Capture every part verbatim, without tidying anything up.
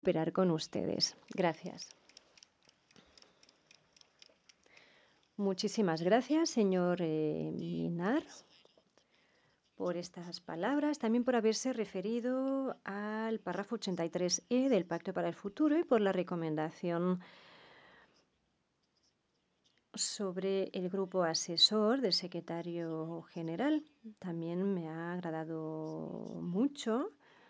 cooperar con ustedes. Gracias. Muchísimas gracias, señor eh, Minar, por estas palabras, también por haberse referido al párrafo ochenta y tres e del Pacto para el Futuro y por la recomendación sobre el grupo asesor del secretario general. También me ha agradado mucho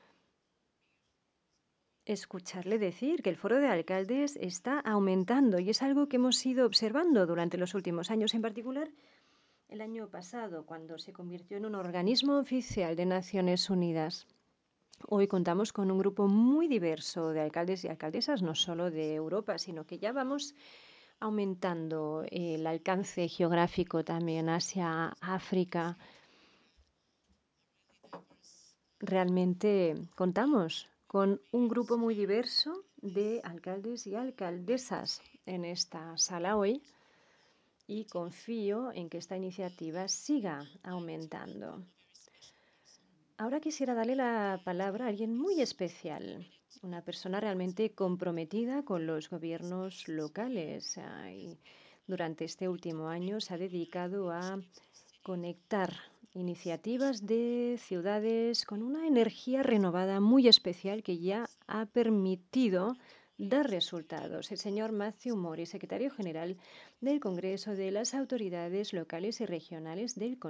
escucharle decir que el foro de alcaldes está aumentando y es algo que hemos ido observando durante los últimos años, en particular el año pasado, cuando se convirtió en un organismo oficial de Naciones Unidas. Hoy contamos con un grupo muy diverso de alcaldes y alcaldesas, no solo de Europa, sino que ya vamos aumentando el alcance geográfico también hacia África. Realmente contamos con un grupo muy diverso de alcaldes y alcaldesas en esta sala hoy y confío en que esta iniciativa siga aumentando. Ahora quisiera darle la palabra a alguien muy especial, una persona realmente comprometida con los gobiernos locales. Y durante este último año se ha dedicado a conectar iniciativas de ciudades con una energía renovada muy especial que ya ha permitido dar resultados. El señor Matthew Mori, secretario general del Congreso de las Autoridades Locales y Regionales del